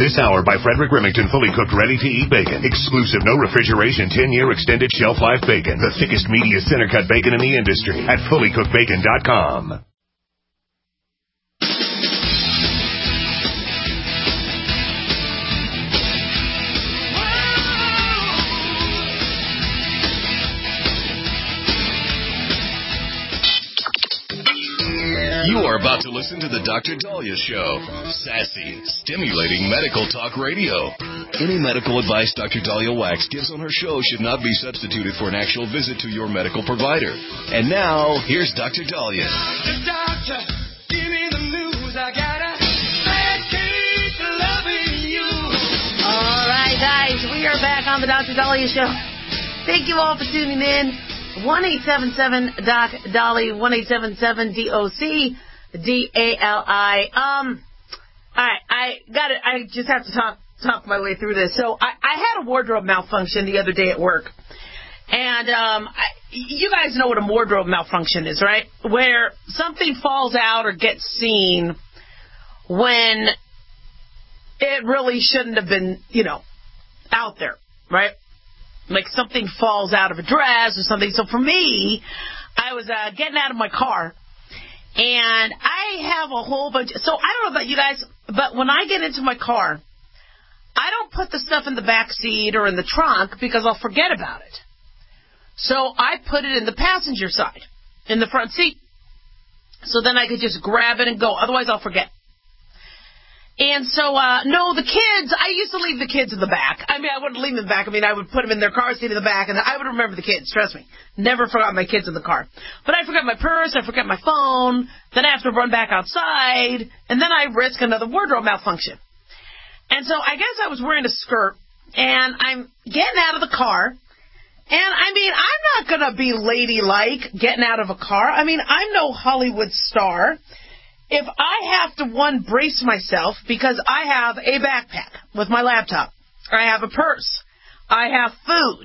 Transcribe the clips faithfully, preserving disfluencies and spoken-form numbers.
This hour by Frederick Remington, fully cooked, ready-to-eat bacon. Exclusive, no refrigeration, ten-year extended shelf life bacon. The thickest, meatiest, center-cut bacon in the industry at fully cooked bacon dot com. You are about to listen to the Doctor Dahlia Show. Sassy, stimulating medical talk radio. Any medical advice Doctor Dahlia Wax gives on her show should not be substituted for an actual visit to your medical provider. And now, here's Doctor Dahlia. The doctor, give me the news. I got a bad case of loving you. All right, guys, we are back on the Doctor Dahlia Show. Thank you all for tuning in. one eight seven seven D O C Dali, one eight seven seven D O C D A L I. Um, all right, I got it. I just have to talk talk my way through this. So I, I had a wardrobe malfunction the other day at work, and um, I, you guys know what a wardrobe malfunction is, right? Where something falls out or gets seen when it really shouldn't have been, you know, out there, right? Like something falls out of a dress or something. So for me, I was uh, getting out of my car, and I have a whole bunch. So I don't know about you guys, but when I get into my car, I don't put the stuff in the back seat or in the trunk because I'll forget about it. So I put it in the passenger side, in the front seat. So then I could just grab it and go. Otherwise, I'll forget. And so, uh, no, the kids, I used to leave the kids in the back. I mean, I wouldn't leave them in the back. I mean, I would put them in their car seat in the back, and I would remember the kids, trust me. Never forgot my kids in the car. But I forgot my purse, I forgot my phone, then I have to run back outside, and then I risk another wardrobe malfunction. And so I guess I was wearing a skirt, and I'm getting out of the car, and I mean, I'm not going to be ladylike getting out of a car. I mean, I'm no Hollywood star. If I have to, one, brace myself because I have a backpack with my laptop, I have a purse, I have food,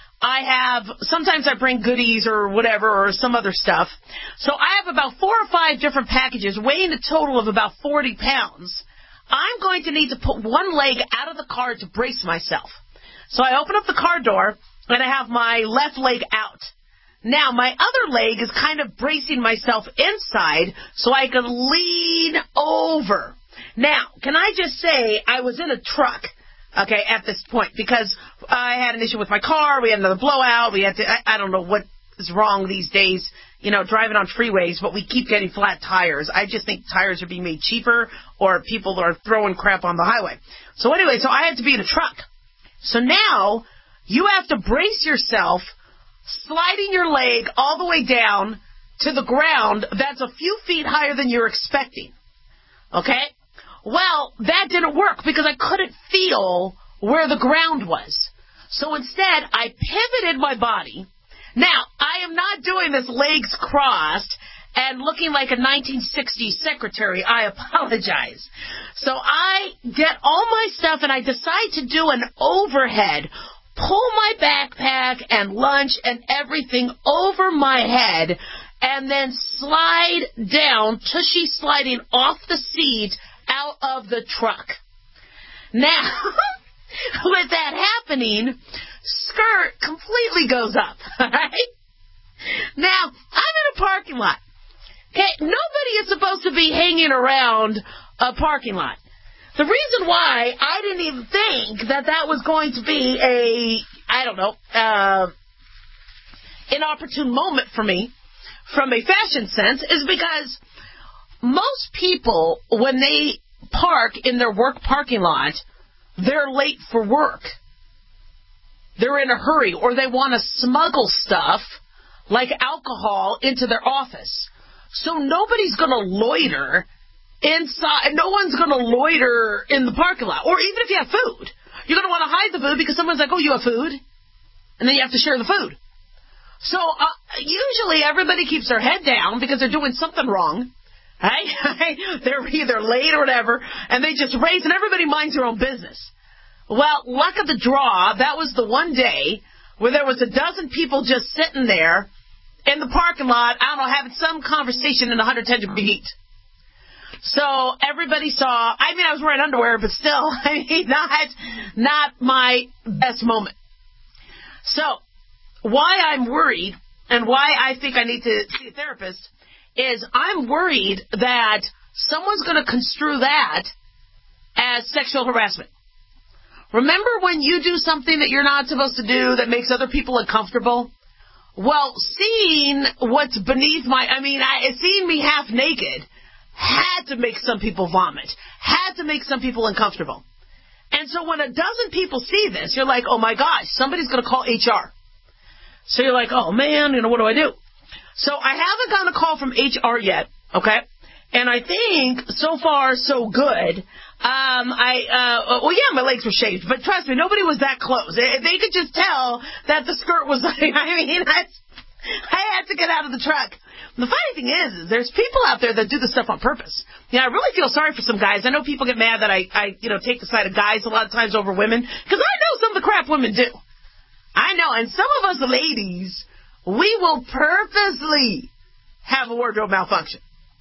I have, sometimes I bring goodies or whatever or some other stuff. So I have about four or five different packages weighing a total of about forty pounds. I'm going to need to put one leg out of the car to brace myself. So I open up the car door and I have my left leg out. Now, my other leg is kind of bracing myself inside so I can lean over. Now, can I just say I was in a truck, okay, at this point, because I had an issue with my car. We had another blowout. We had to, I, I don't know what is wrong these days, you know, driving on freeways, but we keep getting flat tires. I just think tires are being made cheaper or people are throwing crap on the highway. So anyway, so I had to be in a truck. So now you have to brace yourself, sliding your leg all the way down to the ground that's a few feet higher than you're expecting. Okay? Well, that didn't work because I couldn't feel where the ground was. So instead, I pivoted my body. Now, I am not doing this legs crossed and looking like a nineteen sixties secretary. I apologize. So I get all my stuff and I decide to do an overhead, pull my backpack and lunch and everything over my head, and then slide down, tushy sliding off the seat out of the truck. Now, with that happening, skirt completely goes up, all right? Now, I'm in a parking lot. Okay, nobody is supposed to be hanging around a parking lot. The reason why I didn't even think that that was going to be a, I don't know, uh, an opportune moment for me from a fashion sense is because most people, when they park in their work parking lot, they're late for work. They're in a hurry, or they want to smuggle stuff like alcohol into their office. So nobody's going to loiter inside. No one's going to loiter in the parking lot. Or even if you have food, you're going to want to hide the food because someone's like, oh, you have food? And then you have to share the food. So uh, usually everybody keeps their head down because they're doing something wrong. Right? They're either late or whatever, and they just race, and everybody minds their own business. Well, luck of the draw, that was the one day where there was a dozen people just sitting there in the parking lot, I don't know, having some conversation in one hundred ten degree heat. So everybody saw, I mean, I was wearing underwear, but still, I mean, not, not my best moment. So why I'm worried and why I think I need to see a therapist is I'm worried that someone's going to construe that as sexual harassment. Remember when you do something that you're not supposed to do that makes other people uncomfortable? Well, seeing what's beneath my, I mean, I, seeing me half naked had to make some people vomit, had to make some people uncomfortable. And so when a dozen people see this, you're like, oh my gosh, somebody's going to call H R. So you're like, oh man, you know, what do I do? So I haven't gotten a call from H R yet, okay? And I think so far so good. Um, I, uh, well, yeah, my legs were shaved, but trust me, nobody was that close. They, they could just tell that the skirt was like, I mean, I, I had to get out of the truck. The funny thing is, is there's people out there that do this stuff on purpose. Yeah, I really feel sorry for some guys. I know people get mad that I, I, you know, take the side of guys a lot of times over women, because I know some of the crap women do. I know, and some of us ladies, we will purposely have a wardrobe malfunction.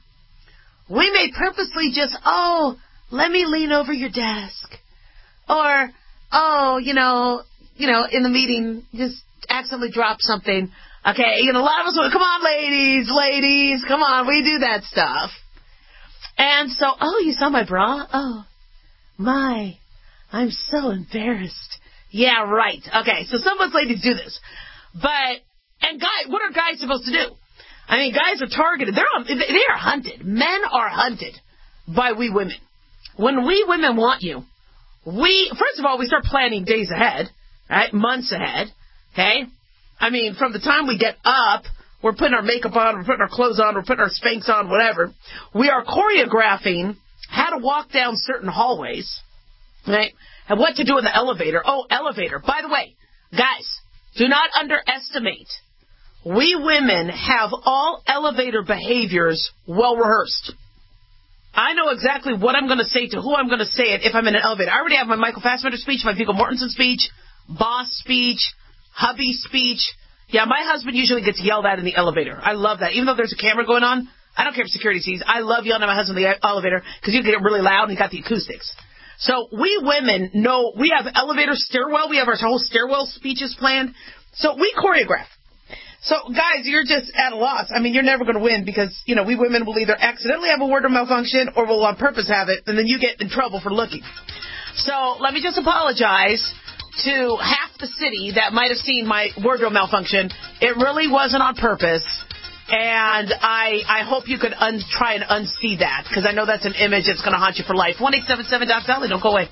We may purposely just, oh, let me lean over your desk. Or, oh, you know, you know, in the meeting, just accidentally drop something. Okay, you know, a lot of us will, come on, ladies, ladies, come on, we do that stuff. And so, oh, you saw my bra? Oh, my, I'm so embarrassed. Yeah, right. Okay, so some of us ladies do this. But, and guys, what are guys supposed to do? I mean, guys are targeted. They're on, they are hunted. Men are hunted by we women. When we women want you, we, first of all, we start planning days ahead, right? Months ahead, okay? I mean, from the time we get up, we're putting our makeup on, we're putting our clothes on, we're putting our Spanx on, whatever. We are choreographing how to walk down certain hallways, right? And what to do in the elevator. Oh, elevator. By the way, guys, do not underestimate. We women have all elevator behaviors well rehearsed. I know exactly what I'm going to say to who I'm going to say it if I'm in an elevator. I already have my Michael Fassbender speech, my Viggo Mortensen speech, boss speech, hubby speech. Yeah, my husband usually gets yelled at in the elevator. I love that. Even though there's a camera going on, I don't care if security sees. I love yelling at my husband in the elevator because you get really loud and you got the acoustics. So we women know, we have elevator stairwell. We have our whole stairwell speeches planned. So we choreograph. So, guys, you're just at a loss. I mean, you're never going to win because, you know, we women will either accidentally have a wardrobe malfunction or will on purpose have it, and then you get in trouble for looking. So let me just apologize to half the city that might have seen my wardrobe malfunction. It really wasn't on purpose, and I I hope you could un- try and unsee that because I know that's an image that's going to haunt you for life. one eight seven seven Doc Dolly, don't go away.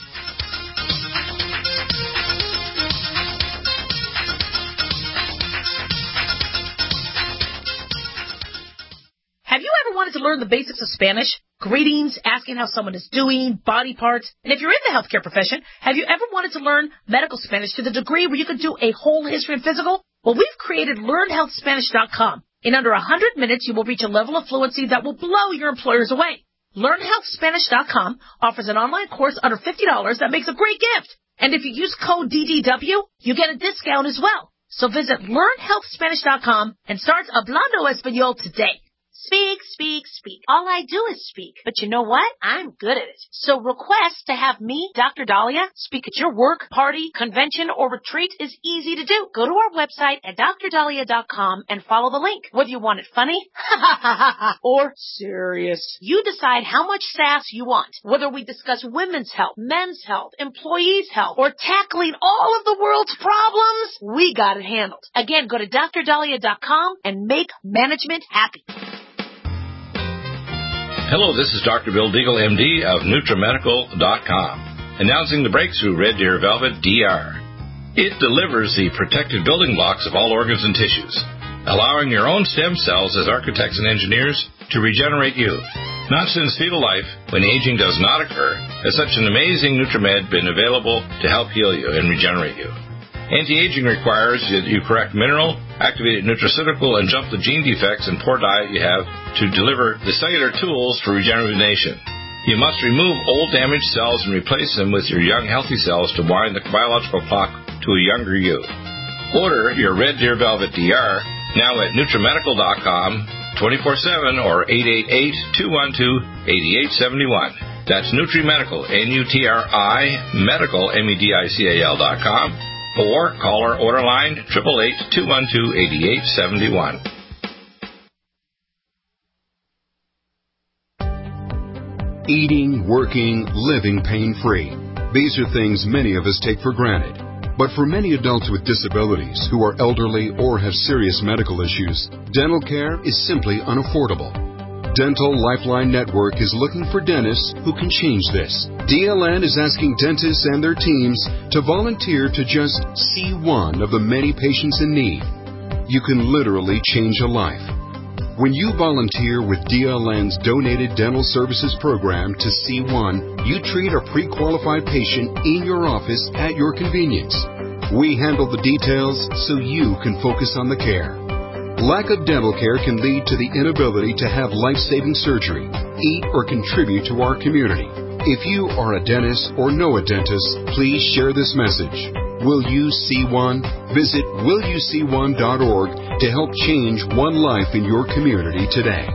Have you ever wanted to learn the basics of Spanish? Greetings, asking how someone is doing, body parts. And if you're in the healthcare profession, have you ever wanted to learn medical Spanish to the degree where you could do a whole history and physical? Well, we've created learn health spanish dot com. In under one hundred minutes, you will reach a level of fluency that will blow your employers away. learn health spanish dot com offers an online course under fifty dollars that makes a great gift. And if you use code D D W, you get a discount as well. So visit learn health spanish dot com and start Hablando Español today. Speak, speak, speak. All I do is speak. But you know what? I'm good at it. So request to have me, Doctor Dahlia, speak at your work, party, convention, or retreat is easy to do. Go to our website at dr dahlia dot com and follow the link. Whether you want it funny or serious, you decide how much sass you want. Whether we discuss women's health, men's health, employees' health, or tackling all of the world's problems, we got it handled. Again, go to dr dahlia dot com and make management happy. Hello, this is Doctor Bill Deagle, M D of NutriMedical dot com, announcing the breakthrough Red Deer Velvet D R. It delivers the protective building blocks of all organs and tissues, allowing your own stem cells as architects and engineers to regenerate you. Not since fetal life, when aging does not occur, has such an amazing NutriMed been available to help heal you and regenerate you. Anti-aging requires that you correct mineral, activated nutraceutical, and jump the gene defects and poor diet you have to deliver the cellular tools for regeneration. You must remove old damaged cells and replace them with your young healthy cells to wind the biological clock to a younger you. Order your Red Deer Velvet D R now at NutriMedical dot com twenty-four seven or eight eight eight, two one two, eight eight seven one. That's NutriMedical, N U T R I, medical, M E D I C A L dot com, or call our order line, eight eight eight, two one two, eight eight seven one. Eating, working, living pain-free. These are things many of us take for granted. But for many adults with disabilities who are elderly or have serious medical issues, dental care is simply unaffordable. Dental Lifeline Network is looking for dentists who can change this. D L N is asking dentists and their teams to volunteer to just see one of the many patients in need. You can literally change a life. When you volunteer with D L N's Donated Dental Services Program to C one, you treat a pre-qualified patient in your office at your convenience. We handle the details so you can focus on the care. Lack of dental care can lead to the inability to have life-saving surgery, eat, or contribute to our community. If you are a dentist or know a dentist, please share this message. Will you see one? Visit will you see one dot org to help change one life in your community today.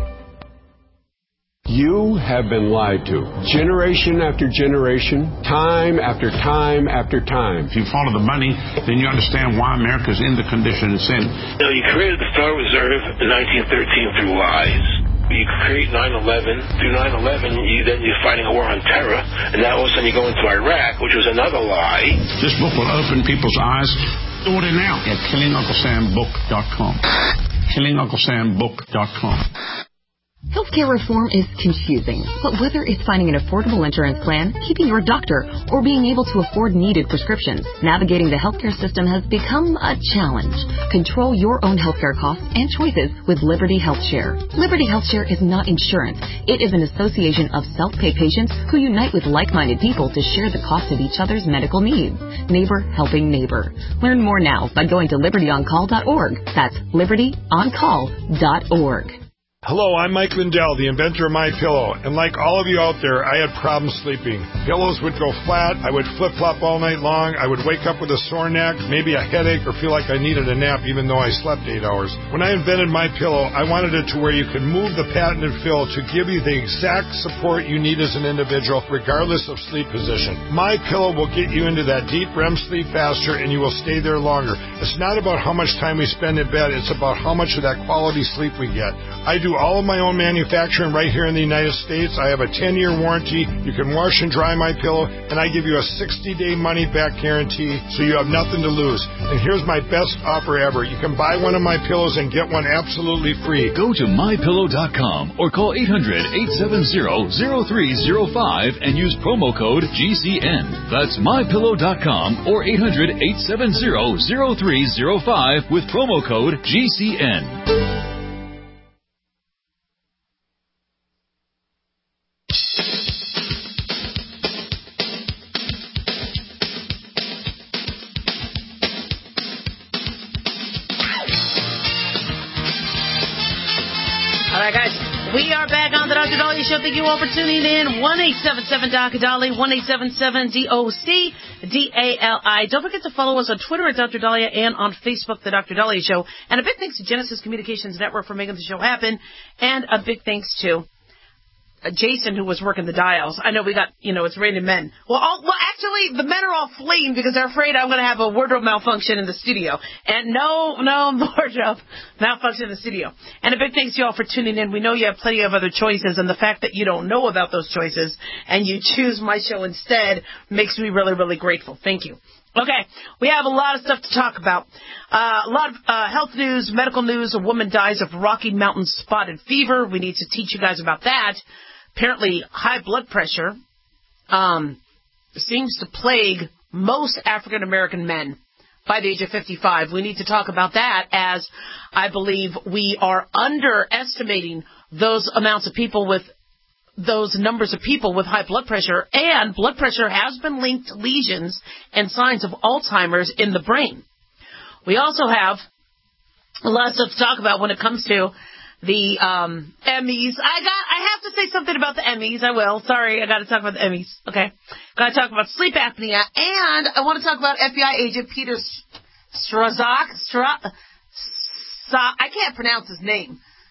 You have been lied to. Generation after generation, time after time after time. If you follow the money, then you understand why America's in the condition it's in. You know, you created the Federal Reserve in nineteen thirteen through lies. You create nine eleven. Through nine eleven, you, then you're fighting a war on terror, and now all of a sudden you go into Iraq, which was another lie. This book will open people's eyes. Order now at killing uncle sam book dot com. killing uncle sam book dot com. Healthcare reform is confusing, but whether it's finding an affordable insurance plan, keeping your doctor, or being able to afford needed prescriptions, navigating the healthcare system has become a challenge. Control your own healthcare costs and choices with Liberty HealthShare. Liberty HealthShare is not insurance. It is an association of self-pay patients who unite with like-minded people to share the cost of each other's medical needs. Neighbor helping neighbor. Learn more now by going to liberty on call dot org. That's liberty on call dot org. Hello, I'm Mike Lindell, the inventor of MyPillow, and like all of you out there, I had problems sleeping. Pillows would go flat, I would flip-flop all night long, I would wake up with a sore neck, maybe a headache, or feel like I needed a nap even though I slept eight hours. When I invented MyPillow, I wanted it to where you could move the patented fill to give you the exact support you need as an individual, regardless of sleep position. MyPillow will get you into that deep R E M sleep faster, and you will stay there longer. It's not about how much time we spend in bed, it's about how much of that quality sleep we get. I do all of my own manufacturing right here in the United States. I have a ten-year warranty. You can wash and dry my pillow, and I give you a sixty-day money-back guarantee, so you have nothing to lose. And here's my best offer ever. You can buy one of my pillows and get one absolutely free. Go to my pillow dot com or call eight hundred, eight seven zero, zero three zero five and use promo code G C N. That's my pillow dot com or eight hundred, eight seven zero, zero three zero five with promo code G C N. We are back on the Doctor Dahlia Show. Thank you all for tuning in. one eight seven seven Doctor Dahlia, one eight seven seven D O C D A L I. Don't forget to follow us on Twitter at Doctor Dahlia and on Facebook, The Doctor Dahlia Show. And a big thanks to Genesis Communications Network for making the show happen. And a big thanks to Jason, who was working the dials. I know we got, you know, it's raining men. Well, all, well, actually, the men are all fleeing because they're afraid I'm going to have a wardrobe malfunction in the studio. And no, no wardrobe malfunction in the studio. And a big thanks to you all for tuning in. We know you have plenty of other choices, and the fact that you don't know about those choices and you choose my show instead makes me really, really grateful. Thank you. Okay, we have a lot of stuff to talk about. Uh, a lot of uh, health news, medical news. A woman dies of Rocky Mountain spotted fever. We need to teach you guys about that. Apparently, high blood pressure um, seems to plague most African-American men by the age of fifty-five. We need to talk about that, as I believe we are underestimating those amounts of people with those numbers of people with high blood pressure, and blood pressure has been linked to lesions and signs of Alzheimer's in the brain. We also have a lot of stuff to talk about when it comes to the um, Emmys. I got. I have to say something about the Emmys. I will. Sorry, I got to talk about the Emmys. Okay, got to talk about sleep apnea, and I want to talk about F B I agent Peter Strzok. Stra- Sa- I can't pronounce his name.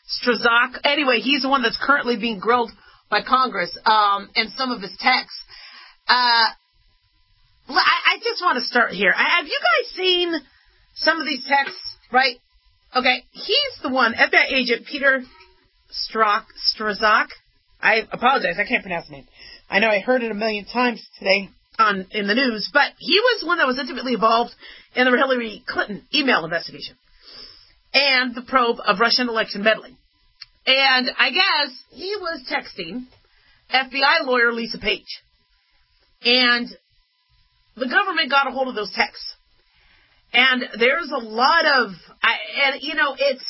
Strazak. Anyway, he's the one that's currently being grilled by Congress um, and some of his texts. Uh, I, I just want to start here. Have you guys seen some of these texts, right? Okay, he's the one, F B I agent Peter Strzok, Strazak. I apologize, I can't pronounce the name. I know I heard it a million times today on in the news, but he was one that was intimately involved in the Hillary Clinton email investigation and the probe of Russian election meddling. And I guess he was texting F B I lawyer Lisa Page. And the government got a hold of those texts. And there's a lot of, I, and you know, it's,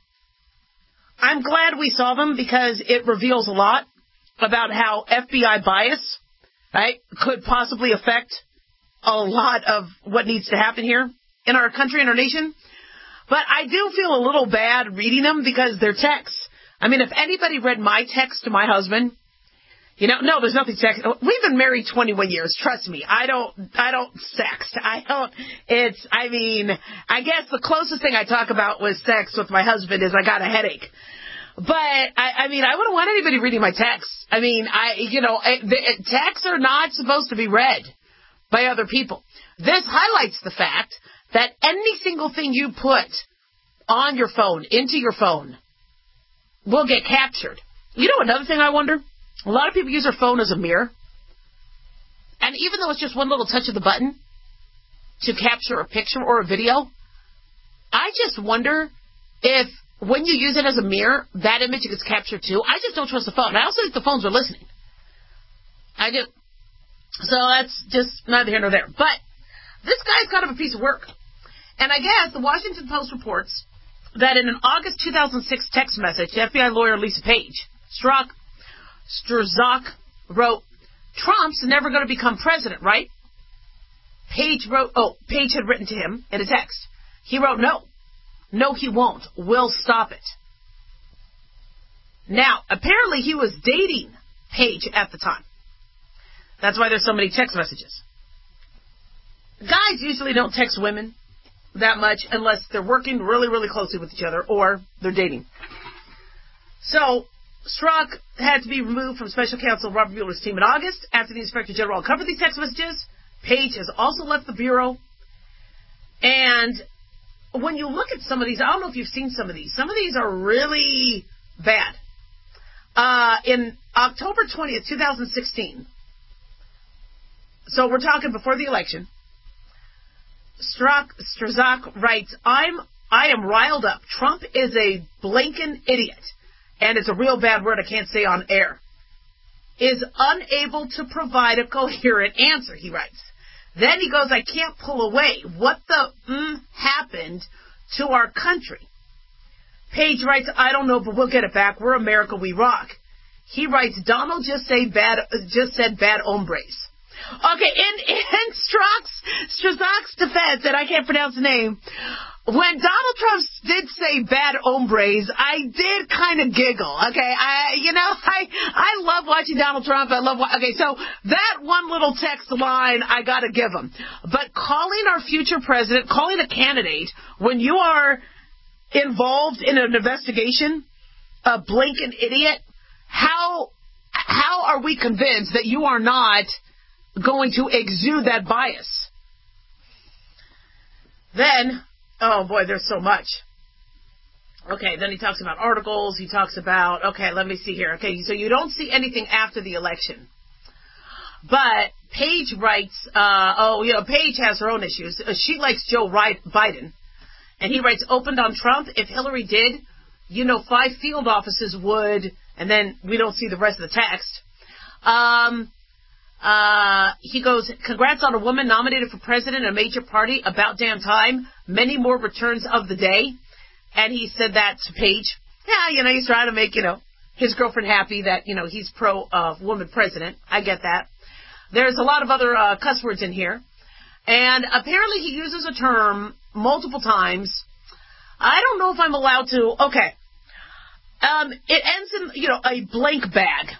I'm glad we saw them because it reveals a lot about how F B I bias, right, could possibly affect a lot of what needs to happen here in our country and our nation. But I do feel a little bad reading them because they're texts. I mean, if anybody read my text to my husband, you know, no, there's nothing sex. We've been married twenty-one years. Trust me. I don't, I don't sext. I don't, it's, I mean, I guess the closest thing I talk about with sex with my husband is I got a headache. But, I, I mean, I wouldn't want anybody reading my texts. I mean, I, you know, the, texts are not supposed to be read by other people. This highlights the fact that any single thing you put on your phone, into your phone, will get captured. You know another thing I wonder? A lot of people use their phone as a mirror. And even though it's just one little touch of the button to capture a picture or a video, I just wonder if when you use it as a mirror, that image gets captured too. I just don't trust the phone. I also think the phones are listening. I do. So that's just neither here nor there. But this guy's kind of a piece of work. And I guess the Washington Post reports that in an August two thousand six text message to F B I lawyer Lisa Page, Strzok, Strazak wrote, Trump's never going to become president, right? Page wrote, oh, Page had written to him in a text. He wrote, no. No, he won't. We'll stop it. Now, apparently he was dating Page at the time. That's why there's so many text messages. Guys usually don't text women that much unless they're working really, really closely with each other or they're dating. So, Strzok had to be removed from Special Counsel Robert Mueller's team in August after the Inspector General uncovered these text messages. Page has also left the Bureau. And when you look at some of these, I don't know if you've seen some of these. Some of these are really bad. Uh, in October twentieth, twenty sixteen, so we're talking before the election, Strzok, Strazak writes, I'm, I am riled up. Trump is a blinking idiot. And it's a real bad word I can't say on air, is unable to provide a coherent answer, he writes. Then he goes, I can't pull away. What the mm happened to our country? Page writes, I don't know, but we'll get it back. We're America, we rock. He writes, Donald just say bad, just said bad hombres. Okay, in, in Strzok's, Strazak's defense, and I can't pronounce the name, when Donald Trump did say bad hombres, I did kind of giggle. Okay, I, you know, I, I love watching Donald Trump. I love, okay, so that one little text line, I gotta give him. But calling our future president, calling a candidate, when you are involved in an investigation, a blinking idiot, how, how are we convinced that you are not going to exude that bias? Then, oh boy, there's so much. Okay, then he talks about articles. He talks about, okay, let me see here. Okay, so you don't see anything after the election. But Page writes, uh, oh, you know, Page has her own issues. She likes Joe Biden. And he writes, opened on Trump. If Hillary did, you know, five field offices would, and then we don't see the rest of the text. Um... Uh, he goes, congrats on a woman nominated for president in a major party. About damn time. Many more returns of the day. And he said that to Page. Yeah, you know, he's trying to make, you know, his girlfriend happy that, you know, he's pro uh, woman president. I get that. There's a lot of other uh, cuss words in here. And apparently he uses a term multiple times. I don't know if I'm allowed to. Okay. Um, it ends in, you know, a blank bag.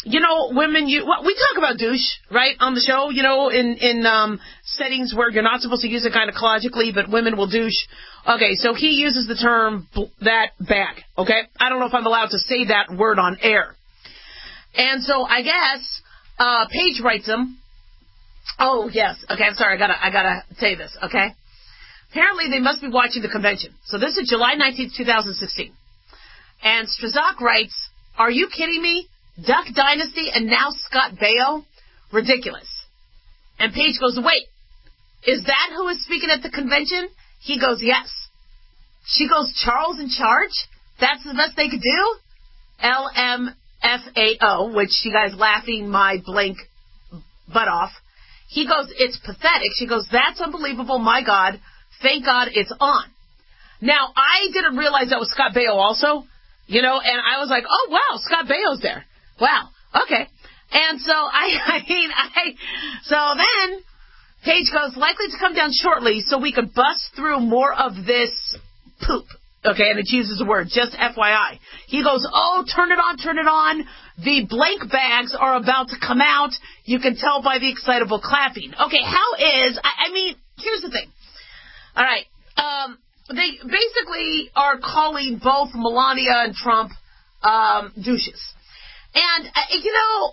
you know, women, you, well, we talk about douche, right, on the show, you know, in, in, um, settings where you're not supposed to use it gynecologically, but women will douche. Okay, so he uses the term, that bag, okay? I don't know if I'm allowed to say that word on air. And so I guess, uh, Paige writes him. Oh, yes. Okay, I'm sorry. I gotta, I gotta say this, okay? Apparently they must be watching the convention. So this is July nineteenth, twenty sixteen. And Strazak writes, are you kidding me? Duck Dynasty and now Scott Baio? Ridiculous. And Paige goes, wait, is that who is speaking at the convention? He goes, yes. She goes, Charles in charge? That's the best they could do? L M F A O, which you guys laughing my blank butt off. He goes, it's pathetic. She goes, that's unbelievable. My God. Thank God it's on. Now, I didn't realize that was Scott Baio also, you know, and I was like, oh, wow, Scott Baio's there. Wow. Okay. And so, I, I mean, I, so then, Paige goes, likely to come down shortly so we could bust through more of this poop. Okay, and it uses the word, just F Y I. He goes, oh, turn it on, turn it on. The blank bags are about to come out. You can tell by the excitable clapping. Okay, how is, I, I mean, here's the thing. All right, um, they basically are calling both Melania and Trump um, douches. And, uh, you know,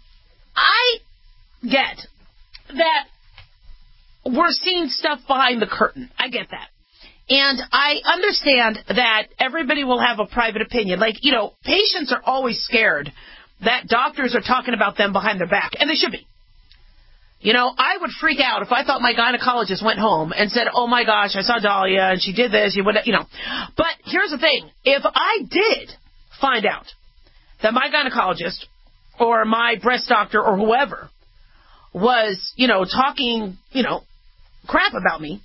I get that we're seeing stuff behind the curtain. I get that. And I understand that everybody will have a private opinion. Like, you know, patients are always scared that doctors are talking about them behind their back. And they should be. You know, I would freak out if I thought my gynecologist went home and said, oh, my gosh, I saw Dahlia and she did this. You would, you know. But here's the thing. If I did find out that my gynecologist or my breast doctor or whoever was, you know, talking, you know, crap about me,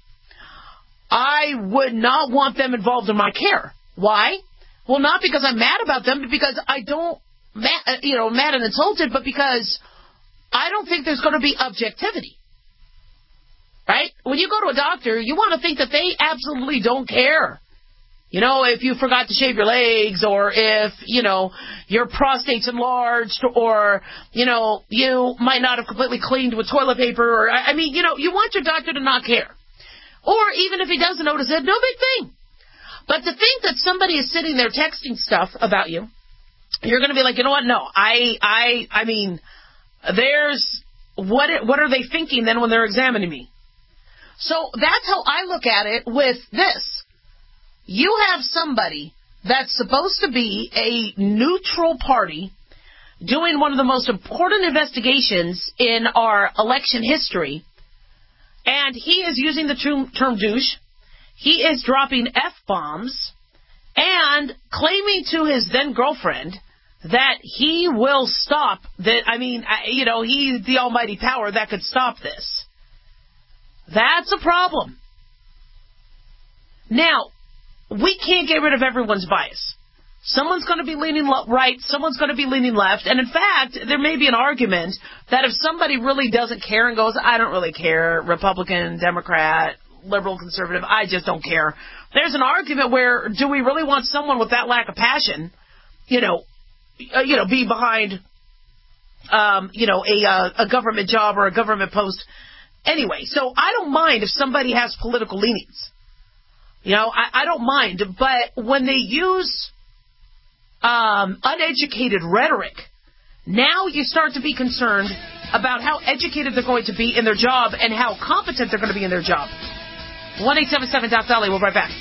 I would not want them involved in my care. Why? Well, not because I'm mad about them, but because I don't, mad, you know, mad and insulted, but because I don't think there's going to be objectivity. Right? When you go to a doctor, you want to think that they absolutely don't care. You know, if you forgot to shave your legs, or if, you know, your prostate's enlarged, or, you know, you might not have completely cleaned with toilet paper, or, I mean, you know, you want your doctor to not care. Or even if he doesn't notice it, no big thing. But to think that somebody is sitting there texting stuff about you, you're going to be like, you know what? No, I, I, I mean, there's, what, what are they thinking then when they're examining me? So that's how I look at it with this. You have somebody that's supposed to be a neutral party doing one of the most important investigations in our election history. And he is using the term douche. He is dropping F-bombs and claiming to his then-girlfriend that he will stop that. I mean, you know, he's the almighty power that could stop this. That's a problem. Now, we can't get rid of everyone's bias. Someone's going to be leaning right, someone's going to be leaning left, and in fact, there may be an argument that if somebody really doesn't care and goes, I don't really care, Republican, Democrat, liberal, conservative, I just don't care. There's an argument where, do we really want someone with that lack of passion, you know, uh, you know, be behind, um, you know, a, uh, a government job or a government post? Anyway, so I don't mind if somebody has political leanings. You know, I, I don't mind, but when they use um, uneducated rhetoric, now you start to be concerned about how educated they're going to be in their job and how competent they're going to be in their job. one eight seven seven Doc Dolly, we'll be right back.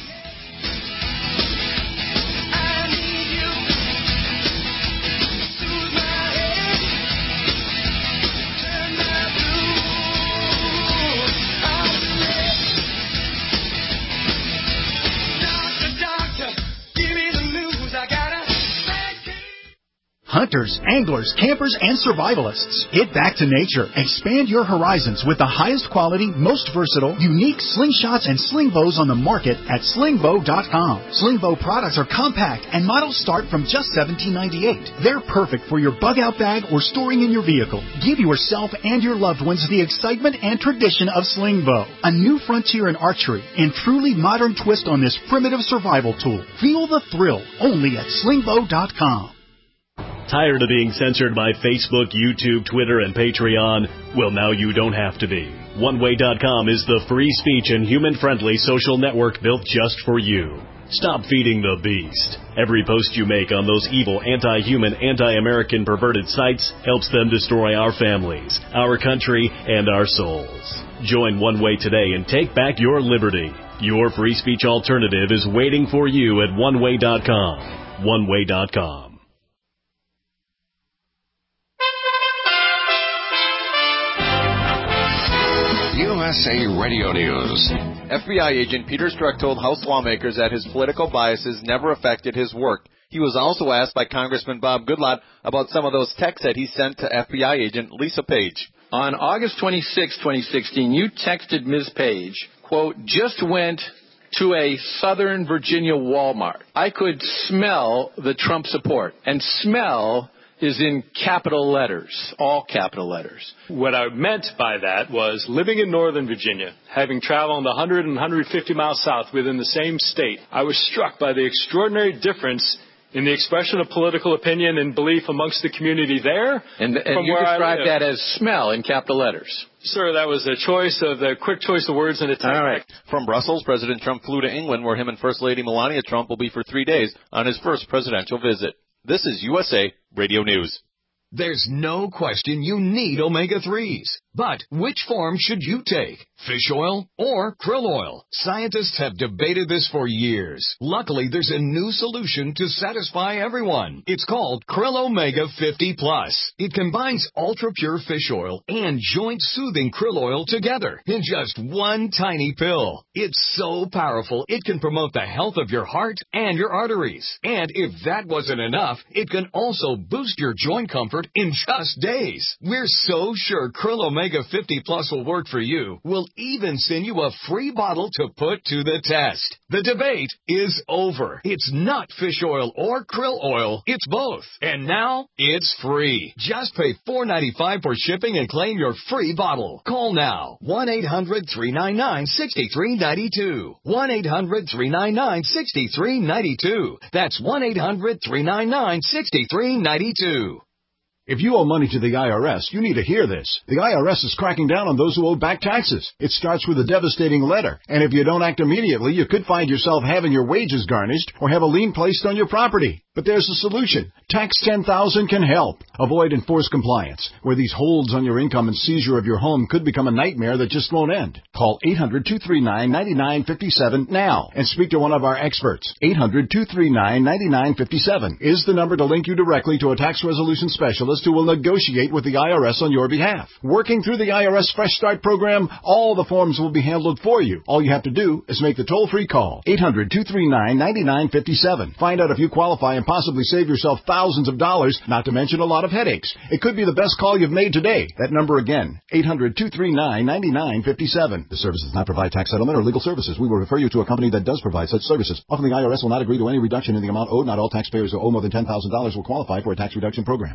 Hunters, anglers, campers, and survivalists. Get back to nature. Expand your horizons with the highest quality, most versatile, unique slingshots and sling bows on the market at sling bow dot com. Sling bow products are compact and models start from just seventeen ninety-eight. They're perfect for your bug-out bag or storing in your vehicle. Give yourself and your loved ones the excitement and tradition of sling bow. A new frontier in archery and truly modern twist on this primitive survival tool. Feel the thrill only at sling bow dot com. Tired of being censored by Facebook, YouTube, Twitter, and Patreon? Well, now you don't have to be. one way dot com is the free speech and human-friendly social network built just for you. Stop feeding the beast. Every post you make on those evil, anti-human, anti-American perverted sites helps them destroy our families, our country, and our souls. Join One Way today and take back your liberty. Your free speech alternative is waiting for you at one way dot com. one way dot com. U S A Radio News. F B I agent Peter Strzok told House lawmakers that his political biases never affected his work. He was also asked by Congressman Bob Goodlatte about some of those texts that he sent to F B I agent Lisa Page. On August twenty-sixth, twenty sixteen, you texted Miz Page, quote, just went to a Southern Virginia Walmart. I could smell the Trump support. And smell is in capital letters, all capital letters. What I meant by that was living in Northern Virginia, having traveled one hundred and one hundred fifty miles south within the same state, I was struck by the extraordinary difference in the expression of political opinion and belief amongst the community there. And, and you described that as smell in capital letters. Sir, that was a choice of the quick choice of words in a text. All right. From Brussels, President Trump flew to England, where him and First Lady Melania Trump will be for three days on his first presidential visit. This is U S A Radio News. There's no question you need omega threes. But which form should you take? Fish oil or krill oil? Scientists have debated this for years. Luckily, there's a new solution to satisfy everyone. It's called Krill Omega fifty plus. It combines ultra-pure fish oil and joint-soothing krill oil together in just one tiny pill. It's so powerful, it can promote the health of your heart and your arteries. And if that wasn't enough, it can also boost your joint comfort in just days. We're so sure Krill Omega fifty plus will work for you. We'll even send you a free bottle to put to the test. The debate is over. It's not fish oil or krill oil. It's both. And now it's free. Just pay four dollars and ninety-five cents for shipping and claim your free bottle. Call now. one eight hundred three nine nine six three nine two. one eight hundred three nine nine six three nine two. That's one eight hundred three nine nine six three nine two. If you owe money to the I R S, you need to hear this. The I R S is cracking down on those who owe back taxes. It starts with a devastating letter, and if you don't act immediately, you could find yourself having your wages garnished or have a lien placed on your property. But there's a solution. Tax ten thousand can help. Avoid enforced compliance, where these holds on your income and seizure of your home could become a nightmare that just won't end. Call eight hundred two three nine nine nine five seven now and speak to one of our experts. eight hundred two three nine nine nine five seven is the number to link you directly to a tax resolution specialist who will negotiate with the I R S on your behalf. Working through the I R S Fresh Start program, all the forms will be handled for you. All you have to do is make the toll-free call. eight hundred two three nine nine nine five seven. Find out if you qualify and possibly save yourself thousands of dollars, not to mention a lot of headaches. It could be the best call you've made today. That number again, eight hundred two three nine nine nine five seven. The service does not provide tax settlement or legal services. We will refer you to a company that does provide such services. Often the I R S will not agree to any reduction in the amount owed. Not all taxpayers who owe more than ten thousand dollars will qualify for a tax reduction program.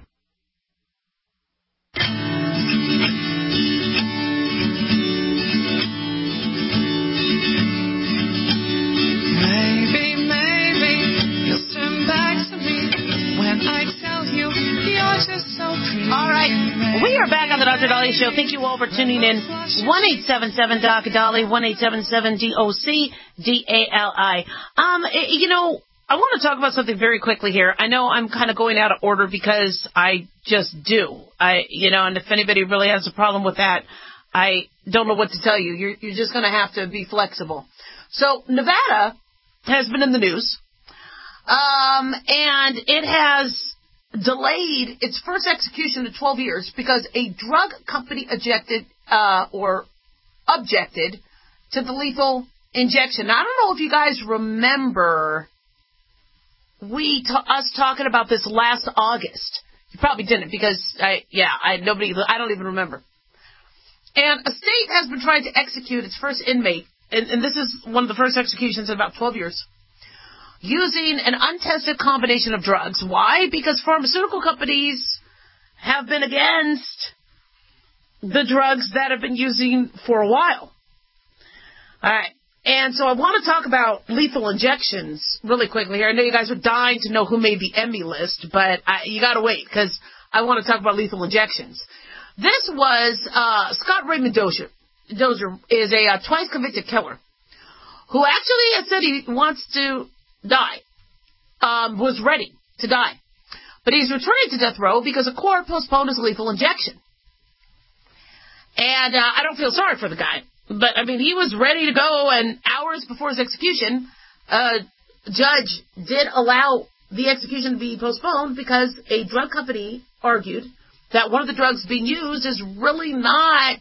Maybe, maybe you'll turn back to me when I tell you you're just so pretty. All right, we are back on the Doctor Dolly Show. Thank you all for tuning in. one eight seven seven Doc Dolly, one eight seven seven D O C D A L I. Um, you know, I want to talk about something very quickly here. I know I'm kind of going out of order because I just do. I, you know, and if anybody really has a problem with that, I don't know what to tell you. You're, you're just going to have to be flexible. So Nevada has been in the news, um, and it has delayed its first execution to twelve years because a drug company objected uh, or objected to the lethal injection. Now, I don't know if you guys remember we t- us talking about this last August. You probably didn't because I yeah I nobody I don't even remember. And a state has been trying to execute its first inmate, and, and this is one of the first executions in about twelve years, using an untested combination of drugs. Why? Because pharmaceutical companies have been against the drugs that have been using for a while. All right. And so I want to talk about lethal injections really quickly here. I know you guys are dying to know who made the Emmy list, but I, you got to wait because I want to talk about lethal injections. This was uh, Scott Raymond Dozier. Dozier is a uh, twice convicted killer who actually has said he wants to die, um, was ready to die. But he's returning to death row because a court postponed his lethal injection. And uh, I don't feel sorry for the guy. But, I mean, he was ready to go, and hours before his execution, a judge did allow the execution to be postponed because a drug company argued that one of the drugs being used is really not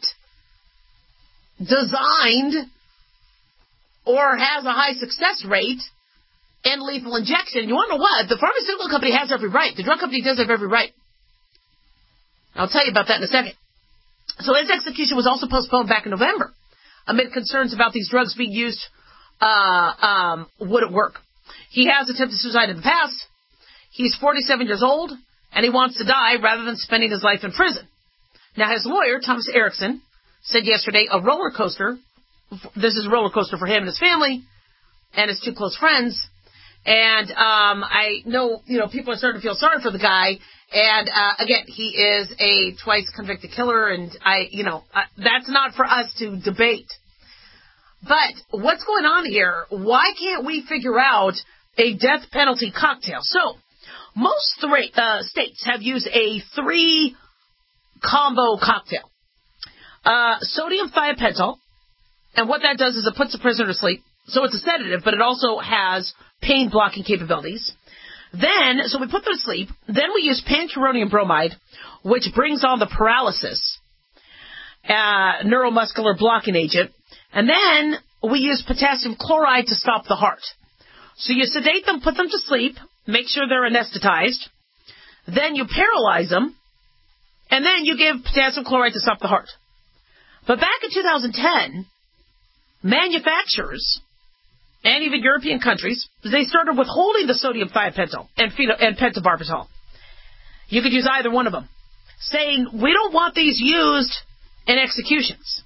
designed or has a high success rate in lethal injection. You want to know what? The pharmaceutical company has every right. The drug company does have every right. I'll tell you about that in a second. So his execution was also postponed back in November amid concerns about these drugs being used uh, um, wouldn't work. He has attempted suicide in the past. He's forty-seven years old, and he wants to die rather than spending his life in prison. Now, his lawyer, Thomas Erickson, said yesterday a roller coaster, this is a roller coaster for him and his family and his two close friends. And um, I know, you know, people are starting to feel sorry for the guy. And, uh, again, he is a twice convicted killer, and I, you know, uh, that's not for us to debate. But what's going on here? Why can't we figure out a death penalty cocktail? So, most three, uh, states have used a three combo cocktail. Uh, sodium thiopental, and what that does is it puts a prisoner to sleep. So it's a sedative, but it also has pain-blocking capabilities. Then, so we put them to sleep. Then we use pancuronium bromide, which brings on the paralysis, uh, neuromuscular blocking agent. And then we use potassium chloride to stop the heart. So you sedate them, put them to sleep, make sure they're anesthetized. Then you paralyze them, and then you give potassium chloride to stop the heart. But back in two thousand ten, manufacturers and even European countries, they started withholding the sodium thiopental and, phenol- and pentobarbital. You could use either one of them, saying, we don't want these used in executions.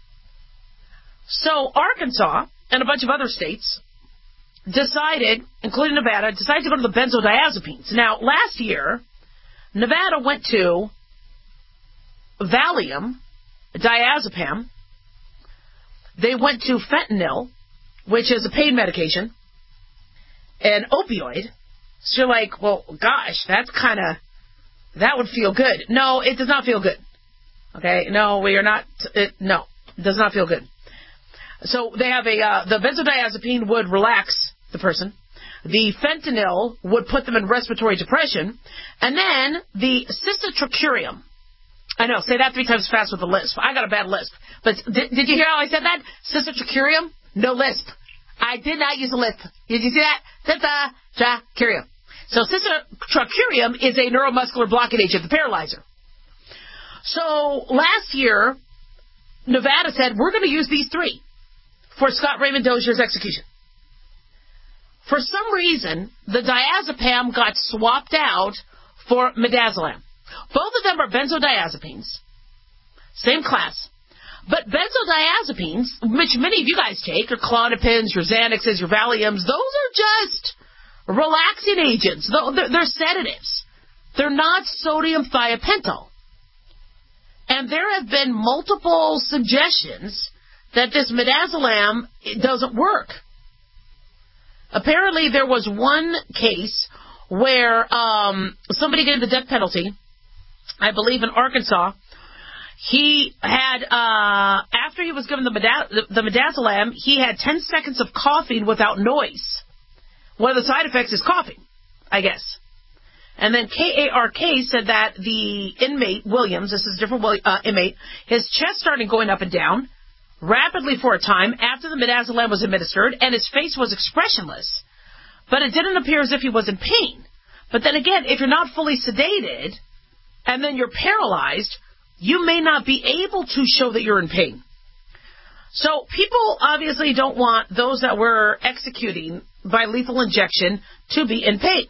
So Arkansas and a bunch of other states decided, including Nevada, decided to go to the benzodiazepines. Now, last year, Nevada went to Valium, diazepam. They went to fentanyl, which is a pain medication, and opioid. So you're like, well, gosh, that's kind of, that would feel good. No, it does not feel good. Okay, no, we are not, it, no, it does not feel good. So they have a, uh, the benzodiazepine would relax the person. The fentanyl would put them in respiratory depression. And then the cisatracurium. I know, say that three times fast with a lisp. I got a bad lisp. But did, did you hear how I said that? Cisatracurium? No lisp. I did not use a lisp. Did you see that? Cisatracurium. So cisatracurium is a neuromuscular blocking agent, the paralyzer. So last year, Nevada said, we're going to use these three for Scott Raymond Dozier's execution. For some reason, the diazepam got swapped out for midazolam. Both of them are benzodiazepines. Same class. But benzodiazepines, which many of you guys take, your Klonopins, your Xanaxes, your Valiums, those are just relaxing agents. They're, they're sedatives. They're not sodium thiopental. And there have been multiple suggestions that this midazolam doesn't work. Apparently, there was one case where um, somebody gave the death penalty, I believe in Arkansas. He had, uh, after he was given the, mida- the, the midazolam, he had ten seconds of coughing without noise. One of the side effects is coughing, I guess. And then K A R K said that the inmate, Williams, this is a different uh, inmate, his chest started going up and down rapidly for a time after the midazolam was administered, and his face was expressionless. But it didn't appear as if he was in pain. But then again, if you're not fully sedated, and then you're paralyzed, you may not be able to show that you're in pain. So people obviously don't want those that we're executing by lethal injection to be in pain.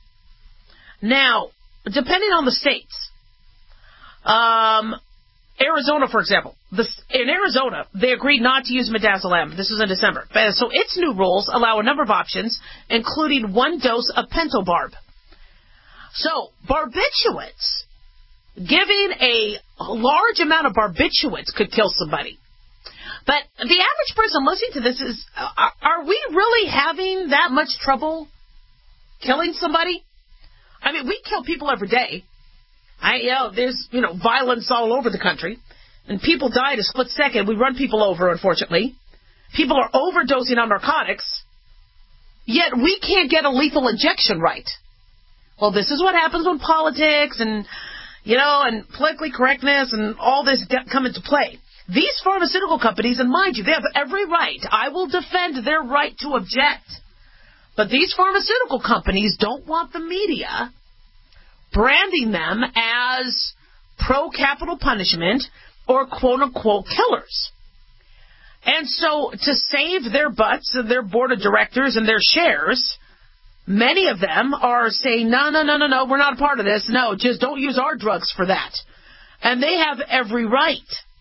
Now, depending on the states, um, Arizona, for example, the, in Arizona, they agreed not to use midazolam. This was in December. So its new rules allow a number of options, including one dose of pentobarb. So barbiturates, giving a large amount of barbiturates could kill somebody. But the average person listening to this is, are, are we really having that much trouble killing somebody? I mean, we kill people every day. I, you know, there's, you know, violence all over the country. And people die in a split second. We run people over, unfortunately. People are overdosing on narcotics. Yet we can't get a lethal injection right. Well, this is what happens when politics and, you know, and politically correctness and all this get, come into play. These pharmaceutical companies, and mind you, they have every right. I will defend their right to object. But these pharmaceutical companies don't want the media branding them as pro-capital punishment or quote-unquote killers. And so to save their butts and their board of directors and their shares, many of them are saying, no, no, no, no, no, we're not a part of this. No, just don't use our drugs for that. And they have every right.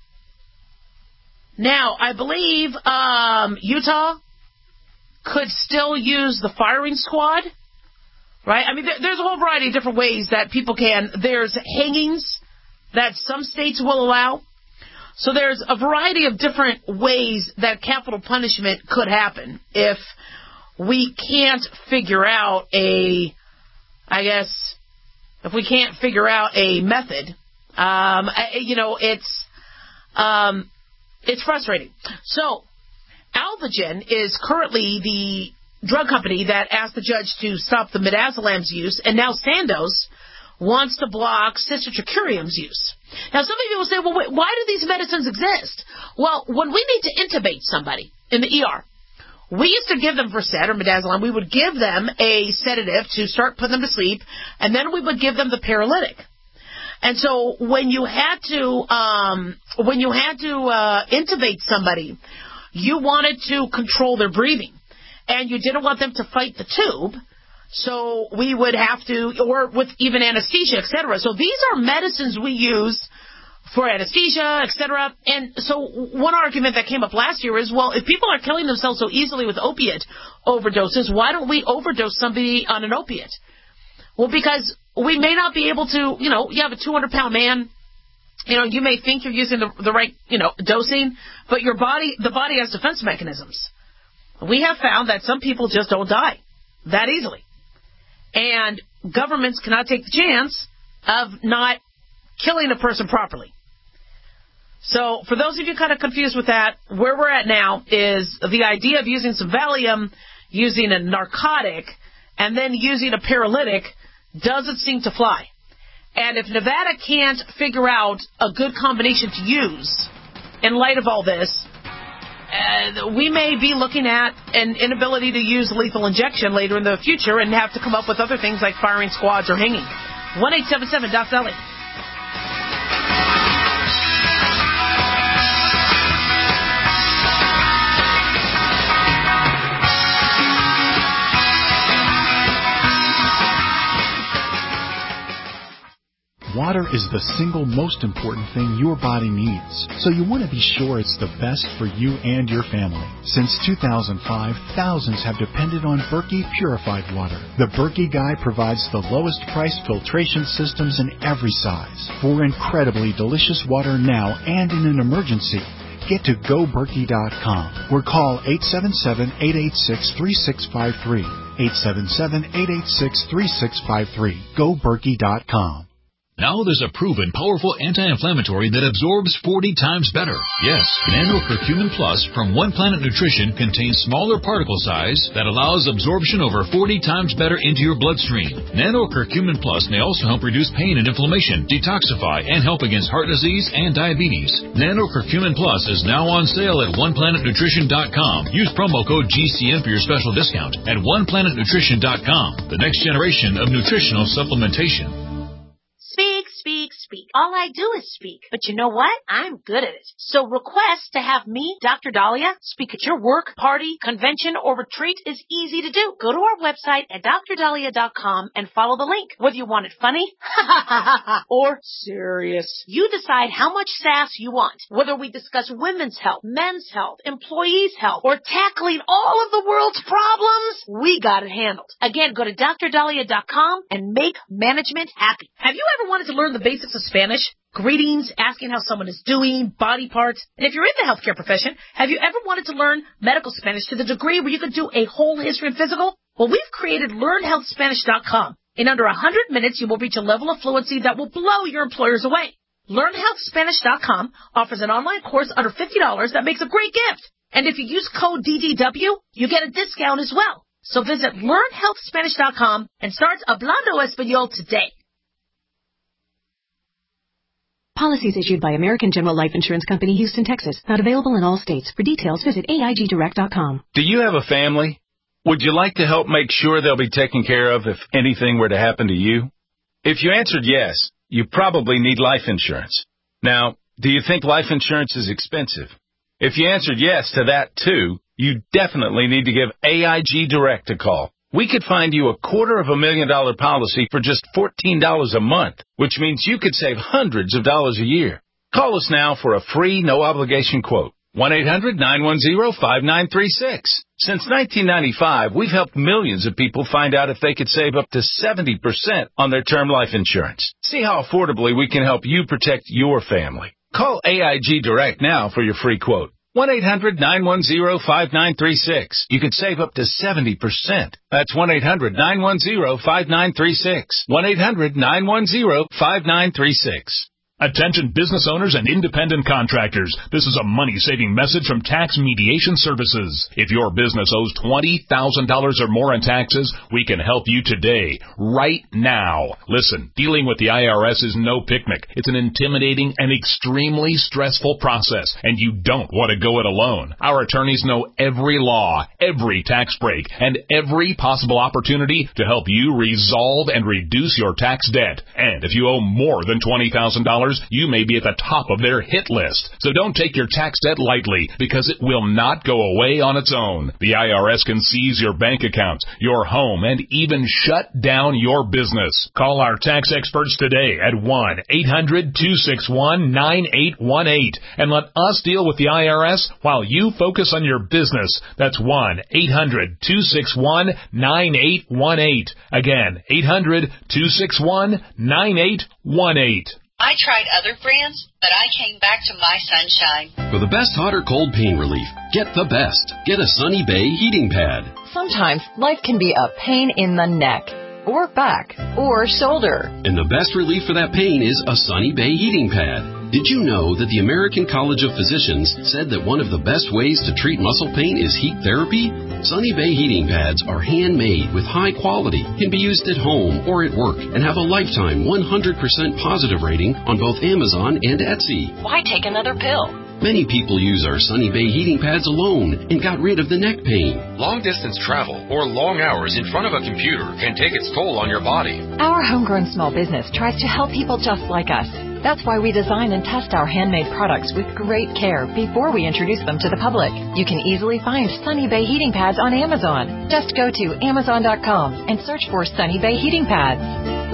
Now, I believe um, Utah could still use the firing squad, right? I mean, there, there's a whole variety of different ways that people can. There's hangings that some states will allow. So there's a variety of different ways that capital punishment could happen if we can't figure out a, I guess, if we can't figure out a method. Um, you know, it's um, it's frustrating. So Alvogen is currently the drug company that asked the judge to stop the midazolam's use, and now Sandoz wants to block cisatracurium's use. Now, some of you will say, well, wait, why do these medicines exist? Well, when we need to intubate somebody in the E R, we used to give them Versed or midazolam. We would give them a sedative to start putting them to sleep, and then we would give them the paralytic. And so when you had to um, when you had to uh, intubate somebody, you wanted to control their breathing, and you didn't want them to fight the tube. So we would have to, or with even anesthesia, et cetera. So these are medicines we use for anesthesia, et cetera. And so one argument that came up last year is, well, if people are killing themselves so easily with opiate overdoses, why don't we overdose somebody on an opiate? Well, because we may not be able to, you know, you have a two hundred pound man, you know, you may think you're using the, the right, you know, dosing, but your body, the body has defense mechanisms. We have found that some people just don't die that easily. And governments cannot take the chance of not killing a person properly. So for those of you kind of confused with that, where we're at now is the idea of using some Valium, using a narcotic, and then using a paralytic doesn't seem to fly. And if Nevada can't figure out a good combination to use in light of all this, Uh, we may be looking at an inability to use lethal injection later in the future and have to come up with other things like firing squads or hanging. one eight seven seven Doc Dali. Water is the single most important thing your body needs, so you want to be sure it's the best for you and your family. Since two thousand five, thousands have depended on Berkey purified water. The Berkey Guy provides the lowest price filtration systems in every size. For incredibly delicious water now and in an emergency, get to go berkey dot com or call eight seven seven, eight eight six, three six five three. eight seven seven, eight eight six, three six five three. go berkey dot com. Now there's a proven powerful anti-inflammatory that absorbs forty times better. Yes, Nano-Curcumin Plus from One Planet Nutrition contains smaller particle size that allows absorption over forty times better into your bloodstream. Nano-Curcumin Plus may also help reduce pain and inflammation, detoxify, and help against heart disease and diabetes. Nano-Curcumin Plus is now on sale at one planet nutrition dot com. Use promo code G C N for your special discount at one planet nutrition dot com. The next generation of nutritional supplementation. Speak, speak, speak. All I do is speak. But you know what? I'm good at it. So request to have me, Doctor Dahlia, speak at your work, party, convention, or retreat is easy to do. Go to our website at dr dahlia dot com and follow the link. Whether you want it funny or serious, you decide how much sass you want. Whether we discuss women's health, men's health, employees' health, or tackling all of the world's problems, we got it handled. Again, go to dr dahlia dot com and make management happy. Have you ever wanted to learn the basics of Spanish? Greetings, asking how someone is doing, body parts. And if you're in the healthcare profession, have you ever wanted to learn medical Spanish to the degree where you could do a whole history and physical? Well, we've created learn health spanish dot com. In under one hundred minutes, you will reach a level of fluency that will blow your employers away. learn health spanish dot com offers an online course under fifty dollars that makes a great gift. And if you use code D D W, you get a discount as well. So visit learn health spanish dot com and start Hablando Español today. Policies issued by American General Life Insurance Company, Houston, Texas. Not available in all states. For details, visit A I G direct dot com. Do you have a family? Would you like to help make sure they'll be taken care of if anything were to happen to you? If you answered yes, you probably need life insurance. Now, do you think life insurance is expensive? If you answered yes to that too, you definitely need to give A I G Direct a call. We could find you a quarter of a million dollar policy for just fourteen dollars a month, which means you could save hundreds of dollars a year. Call us now for a free, no-obligation quote. one eight hundred nine one zero five nine three six. Since nineteen ninety-five, we've helped millions of people find out if they could save up to seventy percent on their term life insurance. See how affordably we can help you protect your family. Call A I G Direct now for your free quote. one eight hundred nine one zero five nine three six. You could save up to seventy percent. That's one eight hundred nine one zero five nine three six. one eight hundred nine one zero five nine three six. Attention business owners and independent contractors. This is a money-saving message from Tax Mediation Services. If your business owes twenty thousand dollars or more in taxes, we can help you today, right now. Listen, dealing with the I R S is no picnic. It's an intimidating and extremely stressful process, and you don't want to go it alone. Our attorneys know every law, every tax break, and every possible opportunity to help you resolve and reduce your tax debt. And if you owe more than twenty thousand dollars, you may be at the top of their hit list. So don't take your tax debt lightly, because it will not go away on its own. The I R S can seize your bank accounts, your home, and even shut down your business. Call our tax experts today at one eight hundred two six one nine eight one eight and let us deal with the I R S while you focus on your business. That's one eight hundred two six one nine eight one eight. Again, eight hundred two six one nine eight one eight. I tried other brands, but I came back to My Sunshine. For the best hot or cold pain relief, get the best. Get a Sunny Bay heating pad. Sometimes life can be a pain in the neck, or back, or shoulder. And the best relief for that pain is a Sunny Bay heating pad. Did you know that the American College of Physicians said that one of the best ways to treat muscle pain is heat therapy? Sunny Bay heating pads are handmade with high quality, can be used at home or at work, and have a lifetime one hundred percent positive rating on both Amazon and Etsy. Why take another pill? Many people use our Sunny Bay heating pads alone and got rid of the neck pain. Long-distance travel or long hours in front of a computer can take its toll on your body. Our homegrown small business tries to help people just like us. That's why we design and test our handmade products with great care before we introduce them to the public. You can easily find Sunny Bay heating pads on Amazon. Just go to amazon dot com and search for Sunny Bay heating pads.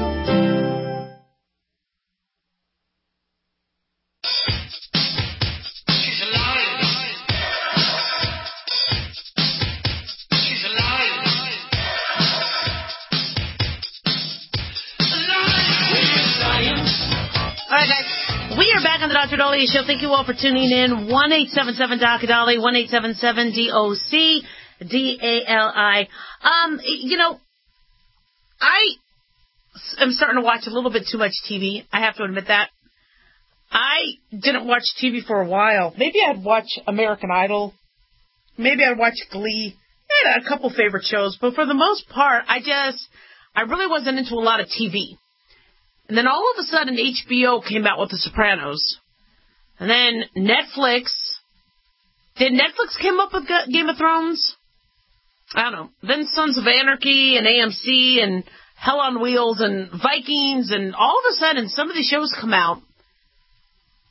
The Doctor Dahlia Show. Thank you all for tuning in. one eight seven seven D O C Dali, one eight seven seven D O C D A L I. Um, you know, I am starting to watch a little bit too much T V. I have to admit that. I didn't watch T V for a while. Maybe I'd watch American Idol. Maybe I'd watch Glee. I had a couple favorite shows, but for the most part, I just, I really wasn't into a lot of T V. And then all of a sudden, H B O came out with The Sopranos. And then Netflix. Did Netflix come up with Game of Thrones? I don't know. Then Sons of Anarchy and A M C and Hell on Wheels and Vikings. And all of a sudden, some of these shows come out.